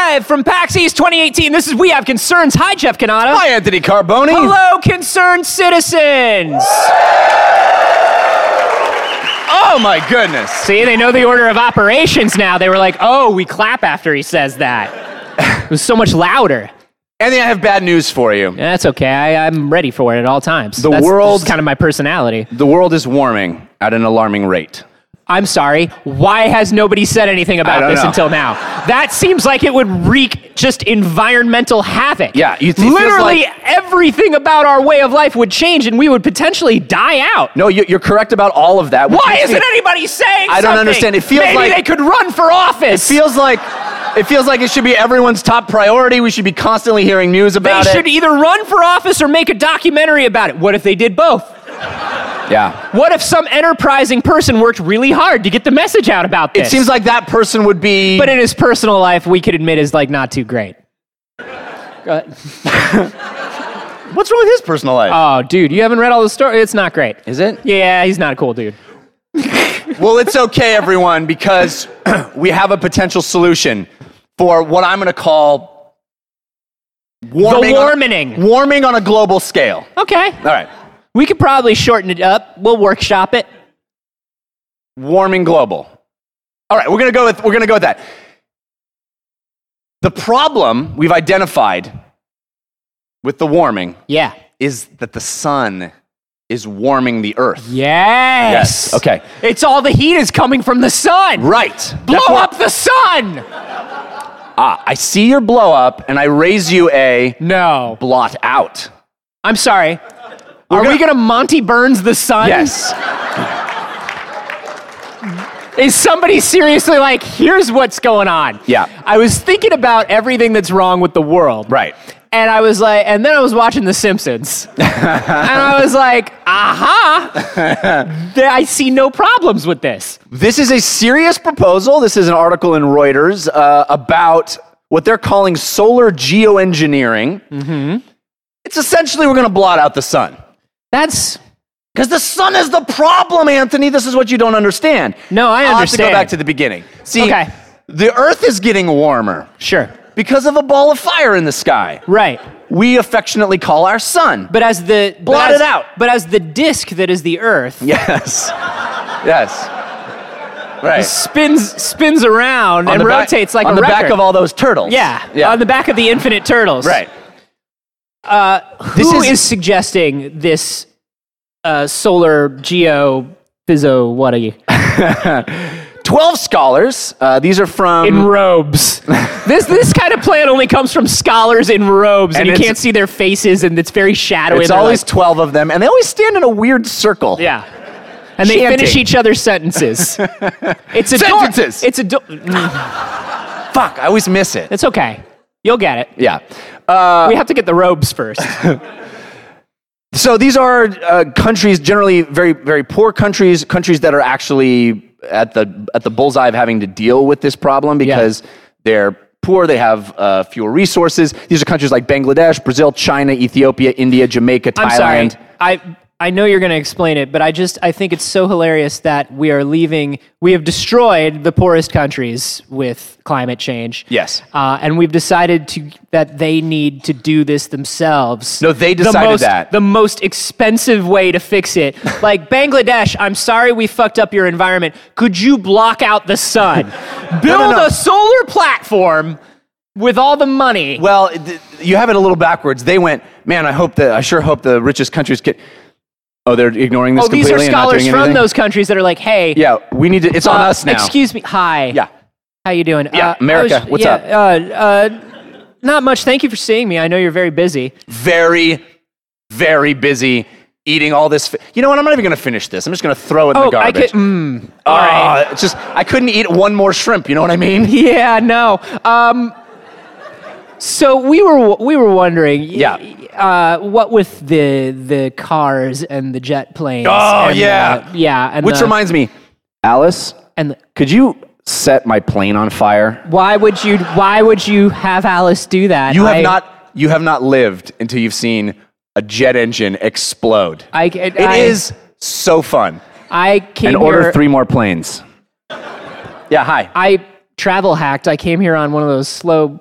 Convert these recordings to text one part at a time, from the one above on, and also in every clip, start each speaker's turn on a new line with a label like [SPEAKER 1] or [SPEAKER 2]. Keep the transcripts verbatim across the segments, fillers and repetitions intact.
[SPEAKER 1] Live from PAX East twenty eighteen, this is We Have Concerns. Hi, Jeff Canada.
[SPEAKER 2] Hi, Anthony Carboni.
[SPEAKER 1] Hello, concerned citizens.
[SPEAKER 2] Oh, my goodness.
[SPEAKER 1] See, they know the order of operations now. They were like, oh, we clap after he says that. It was so much louder.
[SPEAKER 2] Anthony, I have bad news for you.
[SPEAKER 1] Yeah, that's okay. I, I'm ready for it at all times.
[SPEAKER 2] The
[SPEAKER 1] that's
[SPEAKER 2] world-
[SPEAKER 1] just kind of my personality.
[SPEAKER 2] The world is warming at an alarming rate.
[SPEAKER 1] I'm sorry. Why has nobody said anything
[SPEAKER 2] I
[SPEAKER 1] about
[SPEAKER 2] don't
[SPEAKER 1] this
[SPEAKER 2] know.
[SPEAKER 1] until now? That seems like it would wreak just environmental havoc.
[SPEAKER 2] Yeah, you th- it feels
[SPEAKER 1] literally
[SPEAKER 2] like-
[SPEAKER 1] everything about our way of life would change, and we would potentially die out.
[SPEAKER 2] No, you- you're correct about all of that. which
[SPEAKER 1] Why
[SPEAKER 2] makes
[SPEAKER 1] isn't
[SPEAKER 2] me-
[SPEAKER 1] anybody saying
[SPEAKER 2] I don't
[SPEAKER 1] something?
[SPEAKER 2] understand. It feels
[SPEAKER 1] Maybe
[SPEAKER 2] like-
[SPEAKER 1] they could run for office.
[SPEAKER 2] It feels like it feels like it should be everyone's top priority. We should be constantly hearing news
[SPEAKER 1] they
[SPEAKER 2] about
[SPEAKER 1] should
[SPEAKER 2] it.
[SPEAKER 1] either run for office or make a documentary about it. What if they did both?
[SPEAKER 2] Yeah.
[SPEAKER 1] What if some enterprising person worked really hard to get the message out about
[SPEAKER 2] It
[SPEAKER 1] this?
[SPEAKER 2] seems like that person would be...
[SPEAKER 1] But in his personal life, we could admit is like not too great. Go ahead.
[SPEAKER 2] What's wrong with his personal life?
[SPEAKER 1] Oh, dude, you haven't read all the story? It's not great.
[SPEAKER 2] Is it?
[SPEAKER 1] Yeah, he's not a cool dude.
[SPEAKER 2] Well, it's okay, everyone, because we have a potential solution for what I'm going to call warming,
[SPEAKER 1] the
[SPEAKER 2] on,
[SPEAKER 1] warming.
[SPEAKER 2] warming on a global scale.
[SPEAKER 1] Okay.
[SPEAKER 2] All right.
[SPEAKER 1] We could probably shorten it up. We'll workshop it.
[SPEAKER 2] Warming global. All right, we're going to go with we're going to go with that. The problem we've identified with the warming
[SPEAKER 1] Yeah.
[SPEAKER 2] is that the sun is warming the earth.
[SPEAKER 1] Yes.
[SPEAKER 2] Yes, okay.
[SPEAKER 1] It's all the heat is coming from the sun.
[SPEAKER 2] Right.
[SPEAKER 1] Blow
[SPEAKER 2] That's what-
[SPEAKER 1] up the sun.
[SPEAKER 2] Ah, I see your blow up and I raise you a
[SPEAKER 1] No.
[SPEAKER 2] blot out.
[SPEAKER 1] I'm sorry.
[SPEAKER 2] We're
[SPEAKER 1] Are
[SPEAKER 2] gonna-
[SPEAKER 1] we going to Monty Burns the sun?
[SPEAKER 2] Yes.
[SPEAKER 1] Is somebody seriously like, here's what's going on?
[SPEAKER 2] Yeah.
[SPEAKER 1] I was thinking about everything that's wrong with the world.
[SPEAKER 2] Right.
[SPEAKER 1] And I was like, and then I was watching The Simpsons. And I was like, aha, There- I see no problems with this.
[SPEAKER 2] This is a serious proposal. This is an article in Reuters uh, about what they're calling solar geoengineering. Mm-hmm. It's essentially we're going to blot out the sun.
[SPEAKER 1] That's,
[SPEAKER 2] Because the sun is the problem, Anthony. This is what you don't understand.
[SPEAKER 1] No, I
[SPEAKER 2] I'll
[SPEAKER 1] understand.
[SPEAKER 2] have to go back to the beginning. See,
[SPEAKER 1] Okay.
[SPEAKER 2] the Earth is getting warmer
[SPEAKER 1] sure,
[SPEAKER 2] because of a ball of fire in the sky.
[SPEAKER 1] right.
[SPEAKER 2] We affectionately call our sun.
[SPEAKER 1] But as the... but
[SPEAKER 2] Blot
[SPEAKER 1] as-
[SPEAKER 2] it out.
[SPEAKER 1] But as the disk that is the Earth
[SPEAKER 2] Yes. Yes. Right.
[SPEAKER 1] spins spins around
[SPEAKER 2] On
[SPEAKER 1] and
[SPEAKER 2] the back-
[SPEAKER 1] rotates like
[SPEAKER 2] on
[SPEAKER 1] a
[SPEAKER 2] the
[SPEAKER 1] record.
[SPEAKER 2] back of all those turtles.
[SPEAKER 1] Yeah,
[SPEAKER 2] Yeah.
[SPEAKER 1] on the back of the Infinite Turtles.
[SPEAKER 2] Right.
[SPEAKER 1] Who
[SPEAKER 2] is-
[SPEAKER 1] is, suggesting this uh, solar geo physio what are you
[SPEAKER 2] twelve scholars. Uh, these are from...
[SPEAKER 1] in robes? this this kind of plan only comes from scholars in robes, and,
[SPEAKER 2] And
[SPEAKER 1] you
[SPEAKER 2] it's-
[SPEAKER 1] can't see their faces, and it's very shadowy.
[SPEAKER 2] It's
[SPEAKER 1] and they're
[SPEAKER 2] always
[SPEAKER 1] like-
[SPEAKER 2] twelve of them, and they always stand in a weird circle.
[SPEAKER 1] yeah, and they
[SPEAKER 2] Chanting.
[SPEAKER 1] finish each other's sentences. It's ador-
[SPEAKER 2] Sentences.
[SPEAKER 1] It's a.
[SPEAKER 2] Fuck, I always miss it.
[SPEAKER 1] It's okay. You'll get it.
[SPEAKER 2] Yeah. Uh,
[SPEAKER 1] We have to get the robes first.
[SPEAKER 2] so these are uh, countries, generally very, very poor countries, countries that are actually at the at the bullseye of having to deal with this problem because they're poor, they have uh, fewer resources. These are countries like Bangladesh, Brazil, China, Ethiopia, India, Jamaica, Thailand.
[SPEAKER 1] I'm sorry. I I know you're going to explain it, but I just I think it's so hilarious that we are leaving. We have destroyed the poorest countries with climate change.
[SPEAKER 2] Yes.
[SPEAKER 1] uh, and we've decided to that they need to do this themselves.
[SPEAKER 2] No, they
[SPEAKER 1] The
[SPEAKER 2] decided
[SPEAKER 1] most-
[SPEAKER 2] that.
[SPEAKER 1] the most expensive way to fix it. Like Bangladesh, I'm sorry we fucked up your environment. Could you block out the sun? Build
[SPEAKER 2] no.
[SPEAKER 1] a solar platform with all the money.
[SPEAKER 2] Well, th- you have it a little backwards. They went, man, I hope that I sure hope the richest countries get. Oh, they're ignoring this
[SPEAKER 1] Oh, these
[SPEAKER 2] completely
[SPEAKER 1] are
[SPEAKER 2] and not
[SPEAKER 1] scholars
[SPEAKER 2] doing
[SPEAKER 1] from
[SPEAKER 2] anything?
[SPEAKER 1] those countries that are like, hey,
[SPEAKER 2] Yeah, we need to. It's on
[SPEAKER 1] uh,
[SPEAKER 2] us now.
[SPEAKER 1] Excuse me. Hi.
[SPEAKER 2] Yeah.
[SPEAKER 1] How you doing?
[SPEAKER 2] Yeah,
[SPEAKER 1] Uh,
[SPEAKER 2] America,
[SPEAKER 1] I was-
[SPEAKER 2] what's
[SPEAKER 1] yeah,
[SPEAKER 2] up?
[SPEAKER 1] Uh, uh, not much. Thank you for seeing me. I know you're very busy.
[SPEAKER 2] Very, very busy eating all this. Fi- you know what? I'm not even going to finish this. I'm just going to throw it in
[SPEAKER 1] Oh,
[SPEAKER 2] the
[SPEAKER 1] I
[SPEAKER 2] garbage.
[SPEAKER 1] could. Mm,
[SPEAKER 2] Oh,
[SPEAKER 1] all right.
[SPEAKER 2] it's just I couldn't eat one more shrimp. You know what I mean?
[SPEAKER 1] Yeah. No. Um. So we were we were wondering. y-
[SPEAKER 2] Yeah.
[SPEAKER 1] Uh, what with the the cars and the jet planes?
[SPEAKER 2] Oh,
[SPEAKER 1] and
[SPEAKER 2] yeah.
[SPEAKER 1] the- yeah. And
[SPEAKER 2] Which
[SPEAKER 1] the,
[SPEAKER 2] reminds me, Alice,
[SPEAKER 1] and the,
[SPEAKER 2] could you set my plane on fire?
[SPEAKER 1] why would you why would you have Alice do that?
[SPEAKER 2] You have
[SPEAKER 1] I-
[SPEAKER 2] not. You have not lived until you've seen a jet engine explode.
[SPEAKER 1] I,
[SPEAKER 2] It
[SPEAKER 1] I,
[SPEAKER 2] is so fun.
[SPEAKER 1] I came
[SPEAKER 2] And order
[SPEAKER 1] here,
[SPEAKER 2] three more planes. Yeah. Hi.
[SPEAKER 1] I travel hacked. I came here on one of those slow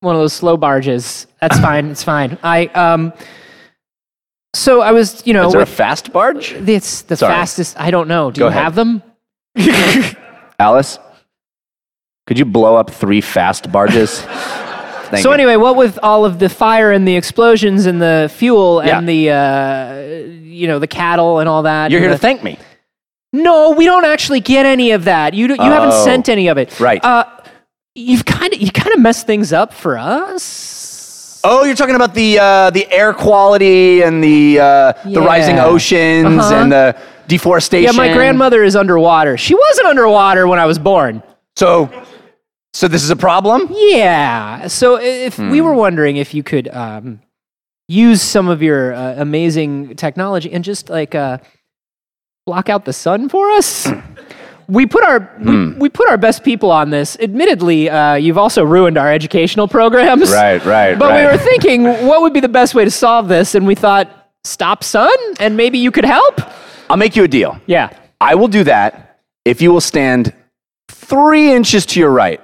[SPEAKER 1] one of those slow barges. That's fine. It's fine. I um. So I was, you know,
[SPEAKER 2] Is there
[SPEAKER 1] with,
[SPEAKER 2] a fast barge?
[SPEAKER 1] it's the
[SPEAKER 2] Sorry.
[SPEAKER 1] fastest. I don't know. Do
[SPEAKER 2] Go
[SPEAKER 1] you
[SPEAKER 2] ahead.
[SPEAKER 1] have them?
[SPEAKER 2] Alice, could you blow up three fast barges? Thank
[SPEAKER 1] So
[SPEAKER 2] you.
[SPEAKER 1] anyway, what with all of the fire and the explosions and the fuel and the, uh, you know, the cattle and all that.
[SPEAKER 2] You're
[SPEAKER 1] and
[SPEAKER 2] here
[SPEAKER 1] the,
[SPEAKER 2] to thank me.
[SPEAKER 1] No, we don't actually get any of that. You do, you haven't
[SPEAKER 2] Oh.
[SPEAKER 1] sent any of it.
[SPEAKER 2] Right.
[SPEAKER 1] Uh, you've kind of you kind of messed things up for us.
[SPEAKER 2] Oh, you're talking about the uh, the air quality and the uh, the
[SPEAKER 1] Yeah.
[SPEAKER 2] rising oceans
[SPEAKER 1] Uh-huh.
[SPEAKER 2] and the deforestation.
[SPEAKER 1] Yeah, my grandmother is underwater. She wasn't underwater when I was born.
[SPEAKER 2] So, so this is a problem.
[SPEAKER 1] Yeah. So if we
[SPEAKER 2] Hmm.
[SPEAKER 1] were wondering if you could um, use some of your uh, amazing technology and just like uh, block out the sun for us. We put our we, we put our best people on this. Admittedly, uh, you've also ruined our educational programs.
[SPEAKER 2] Right, right,
[SPEAKER 1] But we
[SPEAKER 2] right.
[SPEAKER 1] were thinking, what would be the best way to solve this? And we thought, stop sun, and maybe you could help.
[SPEAKER 2] I'll make you a deal.
[SPEAKER 1] Yeah.
[SPEAKER 2] I will do that if you will stand three inches to your right.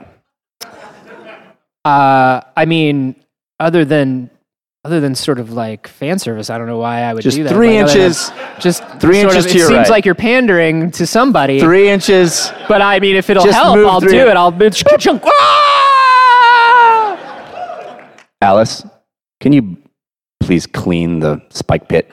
[SPEAKER 1] Uh, I mean, other than other than sort of like fan service, I don't know why I would
[SPEAKER 2] Just
[SPEAKER 1] do that.
[SPEAKER 2] three
[SPEAKER 1] Like, other than-
[SPEAKER 2] inches.
[SPEAKER 1] Just
[SPEAKER 2] Three
[SPEAKER 1] sort
[SPEAKER 2] inches
[SPEAKER 1] of,
[SPEAKER 2] to
[SPEAKER 1] it
[SPEAKER 2] your
[SPEAKER 1] seems
[SPEAKER 2] right.
[SPEAKER 1] like you're pandering to somebody.
[SPEAKER 2] Three inches.
[SPEAKER 1] But I mean, if it'll
[SPEAKER 2] Just
[SPEAKER 1] help,
[SPEAKER 2] move
[SPEAKER 1] I'll
[SPEAKER 2] three-
[SPEAKER 1] do it. I'll be. Ah!
[SPEAKER 2] Alice, can you please clean the spike pit?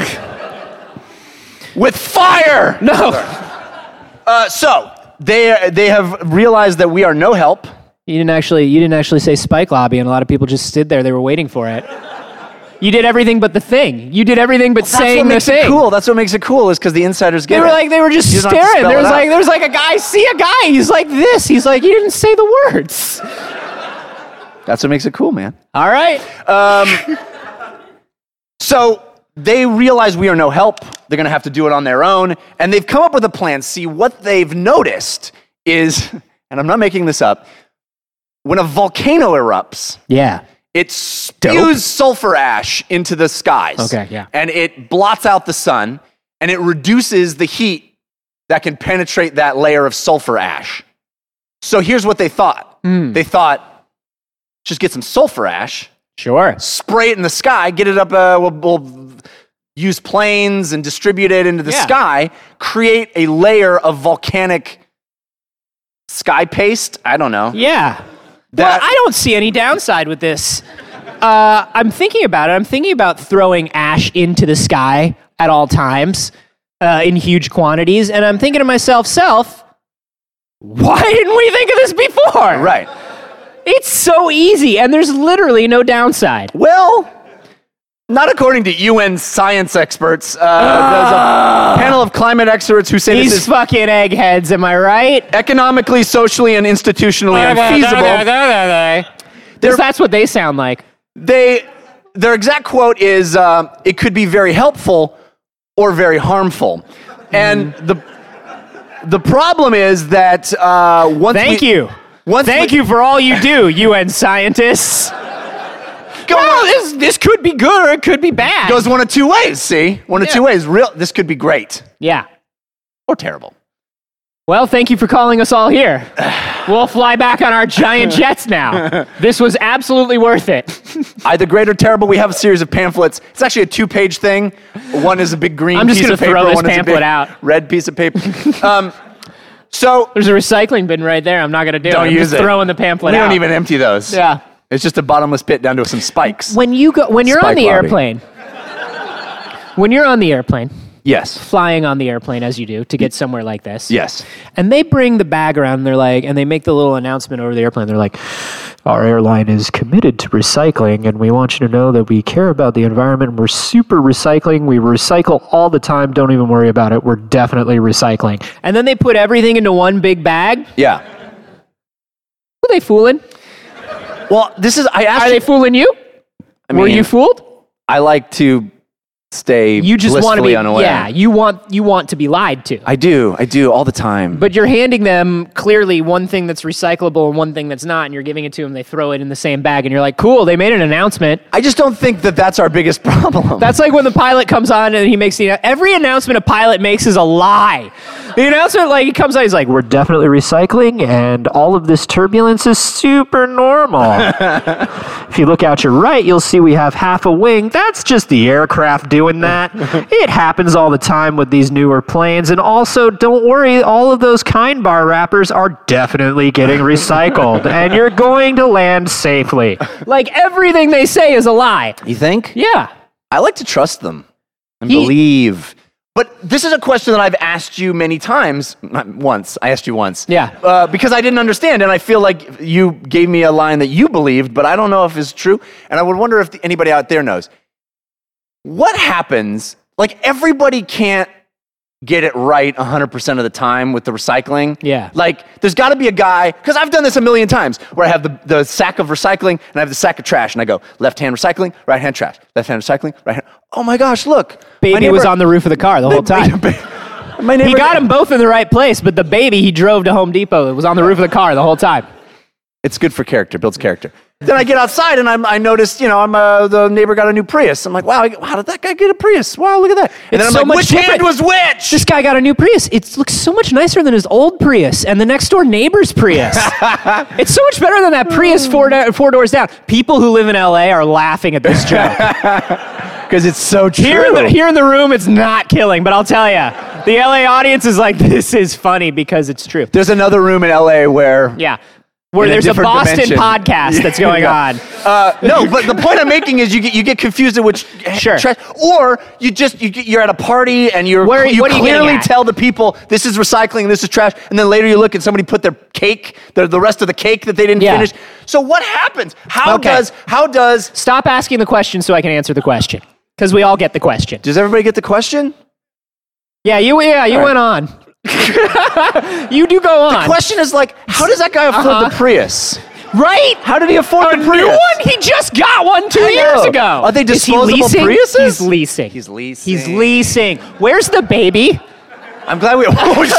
[SPEAKER 2] With fire!
[SPEAKER 1] No.
[SPEAKER 2] Uh, so, they, they have realized that we are no help.
[SPEAKER 1] You didn't actually. You didn't actually say spike lobby, and a lot of people just stood there. They were waiting for it. You did everything but the thing. You did everything but
[SPEAKER 2] That's
[SPEAKER 1] saying
[SPEAKER 2] what
[SPEAKER 1] the
[SPEAKER 2] makes
[SPEAKER 1] thing.
[SPEAKER 2] it cool. That's what makes it cool is because the insiders get
[SPEAKER 1] They were
[SPEAKER 2] it.
[SPEAKER 1] like, they were just
[SPEAKER 2] You don't have to
[SPEAKER 1] staring.
[SPEAKER 2] spell
[SPEAKER 1] There
[SPEAKER 2] it
[SPEAKER 1] was
[SPEAKER 2] out.
[SPEAKER 1] like, there was like a guy. I see a guy. He's like this. He's like, you didn't say the words.
[SPEAKER 2] That's what makes it cool, man.
[SPEAKER 1] All right.
[SPEAKER 2] So they realize we are no help. They're going to have to do it on their own. And they've come up with a plan. See, what they've noticed is, and I'm not making this up, when a volcano erupts,
[SPEAKER 1] Yeah.
[SPEAKER 2] it spews sulfur ash into the skies.
[SPEAKER 1] Okay, yeah.
[SPEAKER 2] And it blots out the sun, and it reduces the heat that can penetrate that layer of sulfur ash. So here's what they thought.
[SPEAKER 1] Hmm.
[SPEAKER 2] They thought, just get some sulfur ash,
[SPEAKER 1] Sure.
[SPEAKER 2] spray it in the sky, get it up, uh, we'll, we'll use planes and distribute it into the
[SPEAKER 1] Yeah.
[SPEAKER 2] sky, create a layer of volcanic sky paste. I don't know.
[SPEAKER 1] Yeah.
[SPEAKER 2] That-
[SPEAKER 1] well, I don't see any downside with this. Uh, I'm thinking about it. I'm thinking about throwing ash into the sky at all times uh, in huge quantities, and I'm thinking to myself, self, why didn't we think of this before?
[SPEAKER 2] Right.
[SPEAKER 1] It's so easy, and there's literally no downside.
[SPEAKER 2] Well, not according to U N science experts. Uh, there's a panel of climate experts who say
[SPEAKER 1] These
[SPEAKER 2] this is
[SPEAKER 1] fucking eggheads, am I right?
[SPEAKER 2] economically, socially, and institutionally unfeasible.
[SPEAKER 1] Because that's what they sound like.
[SPEAKER 2] They, their exact quote is, uh, "It could be very helpful or very harmful," and the the problem is that uh, once
[SPEAKER 1] Thank
[SPEAKER 2] we,
[SPEAKER 1] you.
[SPEAKER 2] Once
[SPEAKER 1] Thank
[SPEAKER 2] we,
[SPEAKER 1] you for all you do, U N scientists.
[SPEAKER 2] Go
[SPEAKER 1] Well, this, this could be good or it could be bad.
[SPEAKER 2] goes one of two ways. See, one of
[SPEAKER 1] Yeah.
[SPEAKER 2] two ways. Real, this could be great
[SPEAKER 1] yeah.
[SPEAKER 2] or terrible.
[SPEAKER 1] Well, thank you for calling us all here. We'll fly back on our giant jets now. This was absolutely worth it.
[SPEAKER 2] Either great or terrible. We have a series of pamphlets. It's actually a two-page thing. One is a big green
[SPEAKER 1] I'm just
[SPEAKER 2] piece
[SPEAKER 1] gonna
[SPEAKER 2] of paper.
[SPEAKER 1] throw this
[SPEAKER 2] one is a
[SPEAKER 1] pamphlet
[SPEAKER 2] big
[SPEAKER 1] out.
[SPEAKER 2] red piece of paper. um, so
[SPEAKER 1] There's a recycling bin right there. I'm not going to do
[SPEAKER 2] Don't
[SPEAKER 1] it. I'm
[SPEAKER 2] use
[SPEAKER 1] just
[SPEAKER 2] it.
[SPEAKER 1] throwing the pamphlet
[SPEAKER 2] we
[SPEAKER 1] out.
[SPEAKER 2] don't even empty those.
[SPEAKER 1] Yeah.
[SPEAKER 2] It's just a bottomless pit down to some spikes.
[SPEAKER 1] When you go, when you're on
[SPEAKER 2] Spike
[SPEAKER 1] the
[SPEAKER 2] lobby.
[SPEAKER 1] airplane, when you're on the airplane,
[SPEAKER 2] Yes.
[SPEAKER 1] flying on the airplane as you do to get somewhere like this.
[SPEAKER 2] Yes.
[SPEAKER 1] And they bring the bag around and they're like, and they make the little announcement over the airplane. They're like, our airline is committed to recycling and we want you to know that we care about the environment. We're super recycling. We recycle all the time. Don't even worry about it. We're definitely recycling. And then they put everything into one big bag.
[SPEAKER 2] Yeah.
[SPEAKER 1] Were they fooling?
[SPEAKER 2] Well, this is. I asked.
[SPEAKER 1] Are
[SPEAKER 2] you,
[SPEAKER 1] they fooling you?
[SPEAKER 2] I
[SPEAKER 1] Were
[SPEAKER 2] mean,
[SPEAKER 1] you fooled?
[SPEAKER 2] I like to stay
[SPEAKER 1] You just want to
[SPEAKER 2] blissfully
[SPEAKER 1] be,
[SPEAKER 2] unaware.
[SPEAKER 1] yeah, you want, you want to be lied to.
[SPEAKER 2] I do. I do all the time.
[SPEAKER 1] But you're handing them clearly one thing that's recyclable and one thing that's not, and you're giving it to them. They throw it in the same bag, and you're like, cool, they made an announcement.
[SPEAKER 2] I just don't think that that's our biggest problem.
[SPEAKER 1] That's like when the pilot comes on and he makes the, every announcement a pilot makes is a lie. The announcement, like, he comes on, he's like, we're definitely recycling, and all of this turbulence is super normal. If you look out your right, you'll see we have half a wing. That's just the aircraft doing that. It happens all the time with these newer planes. And also, don't worry, all of those Kind Bar wrappers are definitely getting recycled, and you're going to land safely. Like, everything they say is a lie.
[SPEAKER 2] You think?
[SPEAKER 1] Yeah.
[SPEAKER 2] I like to trust them and
[SPEAKER 1] He-
[SPEAKER 2] believe. But this is a question that I've asked you many times. Not once. I asked you once.
[SPEAKER 1] Yeah.
[SPEAKER 2] Uh, because I didn't understand, and I feel like you gave me a line that you believed, but I don't know if it's true. And I would wonder if anybody out there knows. What happens, like everybody can't get it right one hundred percent of the time with the recycling.
[SPEAKER 1] Yeah.
[SPEAKER 2] Like, there's got to be a guy, because I've done this a million times, where I have the, the sack of recycling, and I have the sack of trash, and I go, left-hand recycling, right-hand trash, left-hand recycling, right-hand, oh my gosh, look.
[SPEAKER 1] Baby
[SPEAKER 2] neighbor,
[SPEAKER 1] was on the roof of the car the whole time.
[SPEAKER 2] my neighbor,
[SPEAKER 1] He got them both in the right place, but the baby he drove to Home Depot, it was on the roof of the car the whole time.
[SPEAKER 2] It's good for character, builds character. Then I get outside and I'm, I noticed, you know, I'm uh, the neighbor got a new Prius. I'm like, wow, how did that guy get a Prius? Wow, look at that. And
[SPEAKER 1] It's
[SPEAKER 2] then I'm
[SPEAKER 1] so
[SPEAKER 2] like,
[SPEAKER 1] much
[SPEAKER 2] which
[SPEAKER 1] different.
[SPEAKER 2] hand was which?
[SPEAKER 1] This guy got a new Prius. It looks so much nicer than his old Prius and the next door neighbor's Prius. It's so much better than that Prius four, do- four doors down. People who live in L A are laughing at this joke.
[SPEAKER 2] Because it's so true.
[SPEAKER 1] Here in, the, here in the room, it's not killing, but I'll tell you, the L A audience is like, this is funny because it's true.
[SPEAKER 2] There's another room in L A where...
[SPEAKER 1] Yeah. Where
[SPEAKER 2] in a
[SPEAKER 1] there's a,
[SPEAKER 2] different
[SPEAKER 1] Boston
[SPEAKER 2] dimension.
[SPEAKER 1] podcast that's
[SPEAKER 2] Here we
[SPEAKER 1] going
[SPEAKER 2] go.
[SPEAKER 1] on.
[SPEAKER 2] Uh, no, but the point I'm making is you get you get confused at which
[SPEAKER 1] Sure.
[SPEAKER 2] trash, or you just you get, you're at a party and you're
[SPEAKER 1] Where-
[SPEAKER 2] you
[SPEAKER 1] what are you
[SPEAKER 2] clearly
[SPEAKER 1] getting at?
[SPEAKER 2] tell the people this is recycling and this is trash, and then later you look and somebody put their cake, the, the rest of the cake that they didn't
[SPEAKER 1] Yeah.
[SPEAKER 2] finish. So what happens? How
[SPEAKER 1] Okay.
[SPEAKER 2] does how does
[SPEAKER 1] Stop asking the question so I can answer the question. Because we all get the question.
[SPEAKER 2] does everybody get the question?
[SPEAKER 1] Yeah, you yeah, you
[SPEAKER 2] All
[SPEAKER 1] went on. You do go on.
[SPEAKER 2] The question is like, how does that guy afford
[SPEAKER 1] Uh-huh.
[SPEAKER 2] the Prius?
[SPEAKER 1] Right?
[SPEAKER 2] How did he afford
[SPEAKER 1] A
[SPEAKER 2] the
[SPEAKER 1] new
[SPEAKER 2] Prius?
[SPEAKER 1] one? He just got one two
[SPEAKER 2] I
[SPEAKER 1] years
[SPEAKER 2] know.
[SPEAKER 1] ago.
[SPEAKER 2] Are they
[SPEAKER 1] Is he
[SPEAKER 2] disposable
[SPEAKER 1] leasing?
[SPEAKER 2] Priuses?
[SPEAKER 1] He's leasing.
[SPEAKER 2] He's leasing.
[SPEAKER 1] He's leasing. Where's the baby?
[SPEAKER 2] I'm glad we. Oh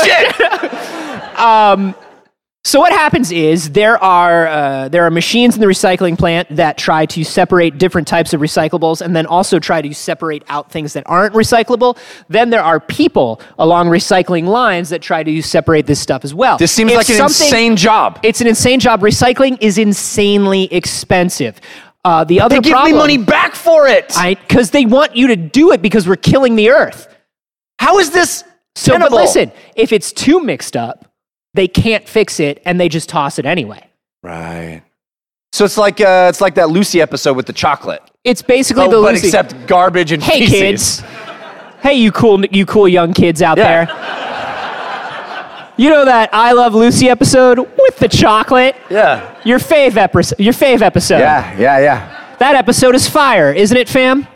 [SPEAKER 2] shit!
[SPEAKER 1] So what happens is there are uh, there are machines in the recycling plant that try to separate different types of recyclables and then also try to separate out things that aren't recyclable. Then there are people along recycling lines that try to separate this stuff as well.
[SPEAKER 2] This seems
[SPEAKER 1] If
[SPEAKER 2] like an
[SPEAKER 1] something-
[SPEAKER 2] insane job.
[SPEAKER 1] It's an insane job. Recycling is insanely expensive. Uh, the other
[SPEAKER 2] They give
[SPEAKER 1] problem,
[SPEAKER 2] me money back for it.
[SPEAKER 1] because they want you to do it because we're killing the earth.
[SPEAKER 2] How is this
[SPEAKER 1] So, but
[SPEAKER 2] tenable?
[SPEAKER 1] listen, if it's too mixed up, they can't fix it and they just toss it anyway.
[SPEAKER 2] Right. So it's like uh, it's like that Lucy episode with the chocolate.
[SPEAKER 1] It's basically
[SPEAKER 2] Oh,
[SPEAKER 1] the
[SPEAKER 2] but
[SPEAKER 1] Lucy.
[SPEAKER 2] except garbage and
[SPEAKER 1] Hey
[SPEAKER 2] feces.
[SPEAKER 1] kids. Hey you cool you cool young kids out
[SPEAKER 2] Yeah.
[SPEAKER 1] there. You know that I Love Lucy episode with the chocolate?
[SPEAKER 2] Yeah.
[SPEAKER 1] Your fave episode. Your fave episode.
[SPEAKER 2] Yeah. Yeah. Yeah.
[SPEAKER 1] That episode is fire, isn't it, fam?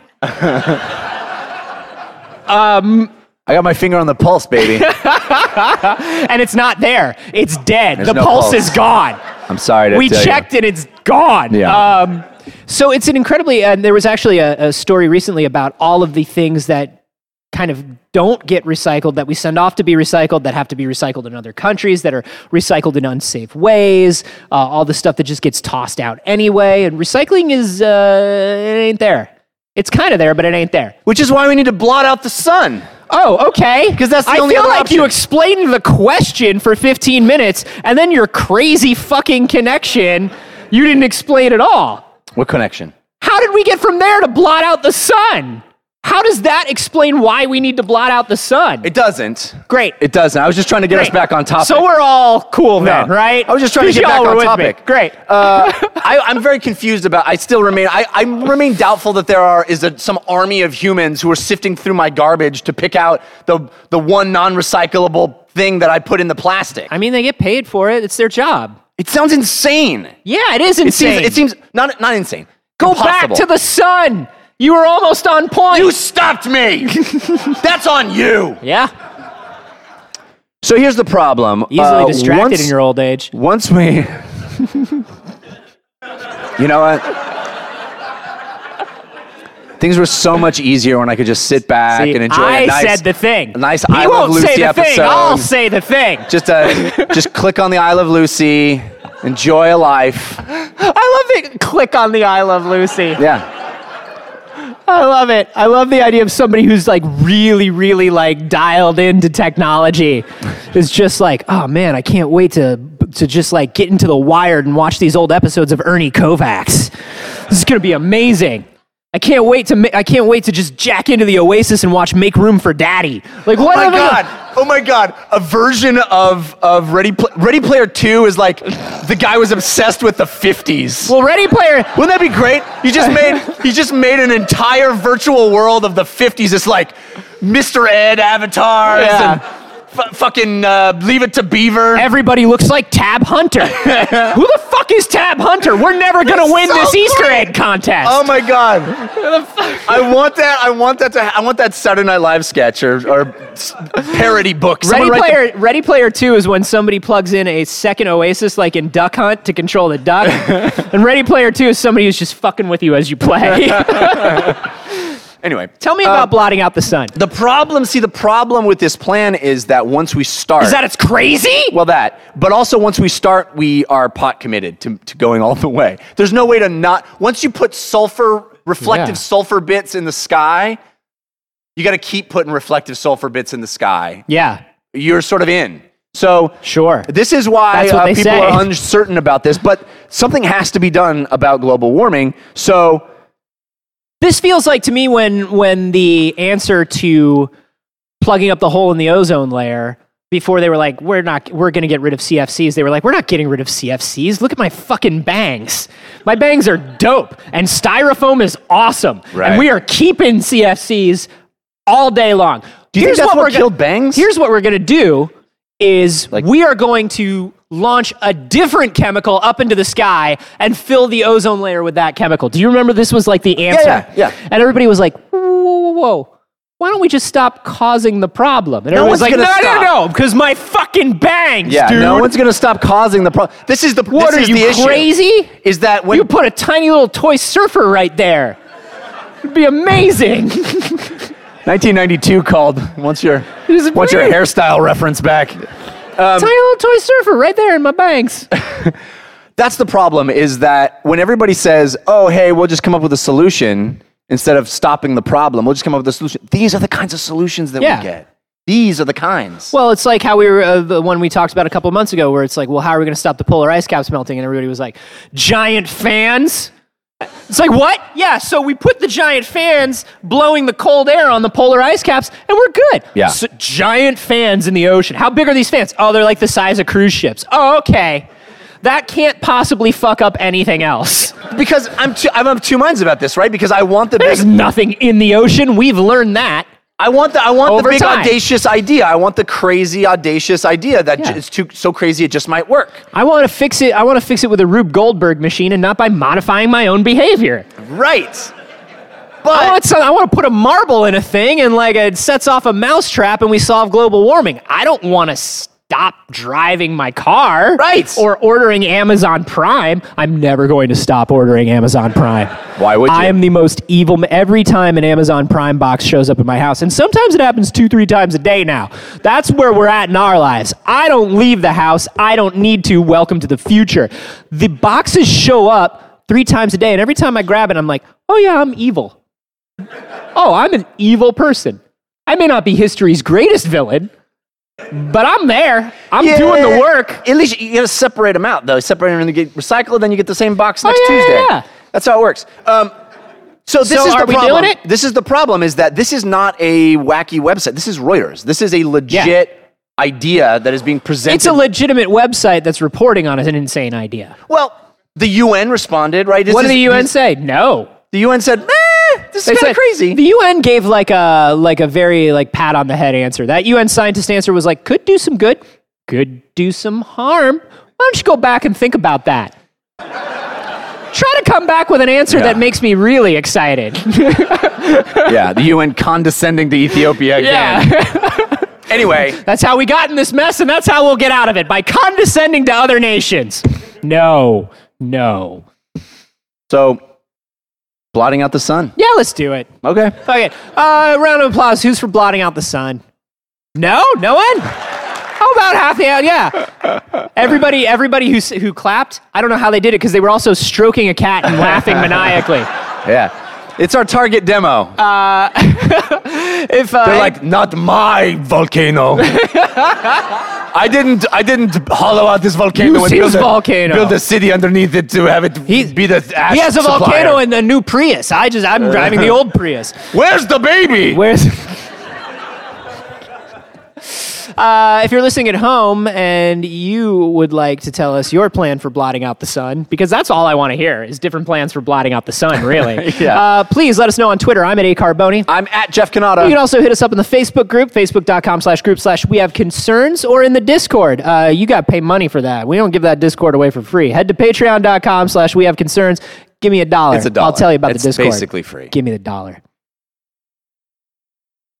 [SPEAKER 2] I got my finger on the pulse, baby.
[SPEAKER 1] And it's not there. It's dead.
[SPEAKER 2] There's
[SPEAKER 1] the
[SPEAKER 2] no
[SPEAKER 1] pulse,
[SPEAKER 2] pulse.
[SPEAKER 1] is gone.
[SPEAKER 2] I'm sorry to
[SPEAKER 1] We
[SPEAKER 2] tell
[SPEAKER 1] checked
[SPEAKER 2] you.
[SPEAKER 1] and it's gone.
[SPEAKER 2] Yeah.
[SPEAKER 1] Um, so it's an incredibly, and there was actually a, a story recently about all of the things that kind of don't get recycled, that we send off to be recycled, that have to be recycled in other countries, that are recycled in unsafe ways, uh, all the stuff that just gets tossed out anyway. And recycling is, uh, it ain't there. It's kind of there, but it ain't there.
[SPEAKER 2] Which is why we need to blot out the sun.
[SPEAKER 1] Oh, okay.
[SPEAKER 2] 'Cause that's the
[SPEAKER 1] I
[SPEAKER 2] only
[SPEAKER 1] feel
[SPEAKER 2] other
[SPEAKER 1] like
[SPEAKER 2] option.
[SPEAKER 1] you explained the question for fifteen minutes, and then your crazy fucking connection, you didn't explain at all.
[SPEAKER 2] What connection?
[SPEAKER 1] How did we get from there to blot out the sun? How does that explain why we need to blot out the sun?
[SPEAKER 2] It doesn't.
[SPEAKER 1] Great.
[SPEAKER 2] It doesn't. I was just trying to get us
[SPEAKER 1] Great.
[SPEAKER 2] back on topic.
[SPEAKER 1] So we're all cool then,
[SPEAKER 2] No.
[SPEAKER 1] right?
[SPEAKER 2] I was just trying to
[SPEAKER 1] 'Cause
[SPEAKER 2] get back
[SPEAKER 1] y'all were
[SPEAKER 2] on
[SPEAKER 1] with me.
[SPEAKER 2] topic.
[SPEAKER 1] Great.
[SPEAKER 2] Uh, I, I'm very confused about. I still remain. I, I remain doubtful that there are is a, some army of humans who are sifting through my garbage to pick out the the one non-recyclable thing that I put in the plastic.
[SPEAKER 1] I mean, they get paid for it. It's their job.
[SPEAKER 2] It sounds insane.
[SPEAKER 1] Yeah, it is
[SPEAKER 2] It
[SPEAKER 1] insane.
[SPEAKER 2] seems. It seems not not insane.
[SPEAKER 1] Go back
[SPEAKER 2] Impossible.
[SPEAKER 1] to the sun. You were almost on point.
[SPEAKER 2] You stopped me. That's on you.
[SPEAKER 1] yeah.
[SPEAKER 2] So here's the problem.
[SPEAKER 1] Easily
[SPEAKER 2] Uh,
[SPEAKER 1] distracted
[SPEAKER 2] once,
[SPEAKER 1] in your old age.
[SPEAKER 2] Once we, you know what? Things were so much easier when I could just sit back
[SPEAKER 1] See,
[SPEAKER 2] and enjoy
[SPEAKER 1] I
[SPEAKER 2] a nice,
[SPEAKER 1] said the thing.
[SPEAKER 2] a nice
[SPEAKER 1] He
[SPEAKER 2] I
[SPEAKER 1] won't
[SPEAKER 2] Love Lucy
[SPEAKER 1] say the
[SPEAKER 2] episode.
[SPEAKER 1] thing. I'll say the thing.
[SPEAKER 2] Just uh, just click on the I Love Lucy, enjoy a life.
[SPEAKER 1] I love it. Click on the I Love Lucy.
[SPEAKER 2] Yeah.
[SPEAKER 1] I love it. I love the idea of somebody who's like really, really like dialed into technology. Is just like, oh man, I can't wait to to just like get into the Wired and watch these old episodes of Ernie Kovacs. This is gonna be amazing. I can't wait to ma- I can't wait to just jack into the Oasis and watch Make Room for Daddy. Like what?
[SPEAKER 2] Oh my
[SPEAKER 1] am I
[SPEAKER 2] god!
[SPEAKER 1] gonna-
[SPEAKER 2] Oh my god! A version of of Ready Pl- Ready Player Two is like the guy was obsessed with the fifties.
[SPEAKER 1] Well, Ready Player.
[SPEAKER 2] Wouldn't that be great? You just made you just made an entire virtual world of the fifties. It's like Mister Ed avatars
[SPEAKER 1] Yeah.
[SPEAKER 2] and f- fucking uh, Leave It to Beaver.
[SPEAKER 1] Everybody looks like Tab Hunter. Who the fuck is Tab Hunter? We're never gonna
[SPEAKER 2] That's
[SPEAKER 1] win
[SPEAKER 2] so
[SPEAKER 1] this Easter
[SPEAKER 2] great.
[SPEAKER 1] egg contest.
[SPEAKER 2] Oh my god! I want that. I want that to. I want that Saturday Night Live sketch or, or s- parody book.
[SPEAKER 1] Ready
[SPEAKER 2] Someone write
[SPEAKER 1] Player, Ready Player Two is when somebody plugs in a second Oasis, like in Duck Hunt, to control the duck. And Ready Player Two is somebody who's just fucking with you as you play.
[SPEAKER 2] the- anyway,
[SPEAKER 1] Tell me about blotting out the sun.
[SPEAKER 2] the problem. See, the problem with this plan is that once we start,
[SPEAKER 1] Is that it's crazy?
[SPEAKER 2] well, that. But also, once we start, we are pot committed to, to going all the way. There's no way to not. Once you put sulfur, reflective
[SPEAKER 1] Yeah.
[SPEAKER 2] sulfur bits in the sky, you got to keep putting reflective sulfur bits in the sky.
[SPEAKER 1] Yeah,
[SPEAKER 2] You're sort of in. So
[SPEAKER 1] sure.
[SPEAKER 2] this is why
[SPEAKER 1] That's what
[SPEAKER 2] uh,
[SPEAKER 1] they
[SPEAKER 2] people
[SPEAKER 1] say.
[SPEAKER 2] are uncertain about this, but something has to be done about global warming. So
[SPEAKER 1] This feels like to me when when the answer to plugging up the hole in the ozone layer, before they were like, we're not we're gonna get rid of C F Cs, they were like, we're not getting rid of C F Cs. Look at my fucking bangs. My bangs are dope. And styrofoam is awesome.
[SPEAKER 2] Right.
[SPEAKER 1] And we are keeping C F Cs all day long.
[SPEAKER 2] do you think that's what,
[SPEAKER 1] we're
[SPEAKER 2] killed
[SPEAKER 1] gonna,
[SPEAKER 2] bangs?
[SPEAKER 1] Here's what we're gonna do is
[SPEAKER 2] Like-
[SPEAKER 1] we are going to launch a different chemical up into the sky and fill the ozone layer with that chemical. Do you remember this was like the answer?
[SPEAKER 2] yeah, yeah.
[SPEAKER 1] And everybody was like, whoa, whoa, whoa, whoa. Why don't we just stop causing the problem? And
[SPEAKER 2] No
[SPEAKER 1] everyone's
[SPEAKER 2] one's
[SPEAKER 1] like, no,
[SPEAKER 2] gonna
[SPEAKER 1] no,
[SPEAKER 2] stop.
[SPEAKER 1] no, because my fucking bangs,
[SPEAKER 2] yeah,
[SPEAKER 1] dude.
[SPEAKER 2] no one's going to stop causing the problem. This is the
[SPEAKER 1] What
[SPEAKER 2] this
[SPEAKER 1] are
[SPEAKER 2] is
[SPEAKER 1] you,
[SPEAKER 2] the issue.
[SPEAKER 1] crazy?
[SPEAKER 2] Is that when
[SPEAKER 1] You put a tiny little toy surfer right there. It'd be amazing.
[SPEAKER 2] nineteen ninety-two called once your
[SPEAKER 1] It's
[SPEAKER 2] once your
[SPEAKER 1] weird.
[SPEAKER 2] hairstyle reference back.
[SPEAKER 1] tiny little toy surfer right there in my bangs.
[SPEAKER 2] That's the problem, is that when everybody says, oh, hey, we'll just come up with a solution instead of stopping the problem, we'll just come up with a solution. These are the kinds of solutions that
[SPEAKER 1] Yeah.
[SPEAKER 2] we get. These are the kinds.
[SPEAKER 1] Well, it's like how we were, uh, the one we talked about a couple of months ago, where it's like, well, how are we going to stop the polar ice caps melting? And everybody was like, giant fans? It's like, what? Yeah, so we put the giant fans blowing the cold air on the polar ice caps, and we're good.
[SPEAKER 2] Yeah.
[SPEAKER 1] So, giant fans in the ocean. How big are these fans? Oh, they're like the size of cruise ships. Oh, okay. That can't possibly fuck up anything else.
[SPEAKER 2] Because I'm two, I'm of two minds about this, right? Because I want the
[SPEAKER 1] There's
[SPEAKER 2] big,
[SPEAKER 1] nothing in the ocean. We've learned that.
[SPEAKER 2] I want the I want the
[SPEAKER 1] Over
[SPEAKER 2] big
[SPEAKER 1] time.
[SPEAKER 2] audacious idea. I want the crazy audacious idea that
[SPEAKER 1] Yeah.
[SPEAKER 2] j- it's too so crazy it just might work.
[SPEAKER 1] I want to fix it. I want to fix it with a Rube Goldberg machine and not by modifying my own behavior.
[SPEAKER 2] Right.
[SPEAKER 1] I
[SPEAKER 2] But
[SPEAKER 1] want, some, I want to put a marble in a thing and like it sets off a mousetrap and we solve global warming. I don't want to stop driving my car.
[SPEAKER 2] Right.
[SPEAKER 1] Or ordering Amazon Prime. I'm never going to stop ordering Amazon Prime.
[SPEAKER 2] Why would you?
[SPEAKER 1] I am the most evil. ma- Every time an Amazon Prime box shows up in my house, and sometimes it happens two, three times a day now. That's where we're at in our lives. I don't leave the house. I don't need to. Welcome to the future. The boxes show up three times a day, and every time I grab it, I'm like, oh yeah, I'm evil. Oh, I'm an evil person. I may not be history's greatest villain, but I'm there. I'm
[SPEAKER 2] Yeah.
[SPEAKER 1] doing the work.
[SPEAKER 2] At least you gotta separate them out, though. Separate them and get recycled, then you get the same box next
[SPEAKER 1] Oh, yeah,
[SPEAKER 2] Tuesday.
[SPEAKER 1] yeah, yeah.
[SPEAKER 2] That's how it works. Um, so this
[SPEAKER 1] So
[SPEAKER 2] is
[SPEAKER 1] are
[SPEAKER 2] the
[SPEAKER 1] we
[SPEAKER 2] problem.
[SPEAKER 1] doing it?
[SPEAKER 2] This is the problem: is that this is not a wacky website. This is Reuters. This is a legit idea that is being presented.
[SPEAKER 1] It's a legitimate website that's reporting on an insane idea.
[SPEAKER 2] well, the U N responded, right? This
[SPEAKER 1] What did
[SPEAKER 2] is-
[SPEAKER 1] the U N
[SPEAKER 2] this-
[SPEAKER 1] say? No.
[SPEAKER 2] The U N said, "Eh, this
[SPEAKER 1] They
[SPEAKER 2] is kind
[SPEAKER 1] said-
[SPEAKER 2] of crazy."
[SPEAKER 1] The U N gave like a like a very like pat on the head answer. That U N scientist answer was like, could do some good, could do some harm. Why don't you go back and think about that? Try to come back with an answer
[SPEAKER 2] Yeah.
[SPEAKER 1] that makes me really excited.
[SPEAKER 2] yeah, the U N condescending to Ethiopia again.
[SPEAKER 1] Yeah.
[SPEAKER 2] Anyway,
[SPEAKER 1] That's how we got in this mess, and that's how we'll get out of it, by condescending to other nations. No, no.
[SPEAKER 2] so Blotting out the sun.
[SPEAKER 1] Yeah, let's do it.
[SPEAKER 2] Okay.
[SPEAKER 1] Okay. Uh, round of applause. Who's for blotting out the sun? No? No one? How about half the out? Yeah. Everybody everybody who, who clapped, I don't know how they did it because they were also stroking a cat and laughing maniacally.
[SPEAKER 2] Yeah. It's our target demo.
[SPEAKER 1] Uh, if uh,
[SPEAKER 2] They're like, not my volcano. I didn't I didn't hollow out this volcano
[SPEAKER 1] Use
[SPEAKER 2] and build
[SPEAKER 1] his
[SPEAKER 2] a,
[SPEAKER 1] volcano.
[SPEAKER 2] build a city underneath it to have it
[SPEAKER 1] He-
[SPEAKER 2] be the ash
[SPEAKER 1] he has a
[SPEAKER 2] supplier.
[SPEAKER 1] volcano and a new Prius. I just I'm driving the old Prius.
[SPEAKER 2] Where's the baby?
[SPEAKER 1] Where's Uh, if you're listening at home and you would like to tell us your plan for blotting out the sun, because that's all I want to hear is different plans for blotting out the sun, really.
[SPEAKER 2] Yeah.
[SPEAKER 1] uh, please let us know on Twitter. I'm at A Carboni.
[SPEAKER 2] I'm at Jeff Canada.
[SPEAKER 1] You can also hit us up in the Facebook group, facebook.com slash group slash we have concerns, or in the Discord. Uh, you got to pay money for that. We don't give that Discord away for free. Head to patreon.com slash we have concerns. Give me a dollar.
[SPEAKER 2] It's a dollar.
[SPEAKER 1] I'll tell you about
[SPEAKER 2] It's
[SPEAKER 1] the Discord.
[SPEAKER 2] basically free.
[SPEAKER 1] Give me the dollar.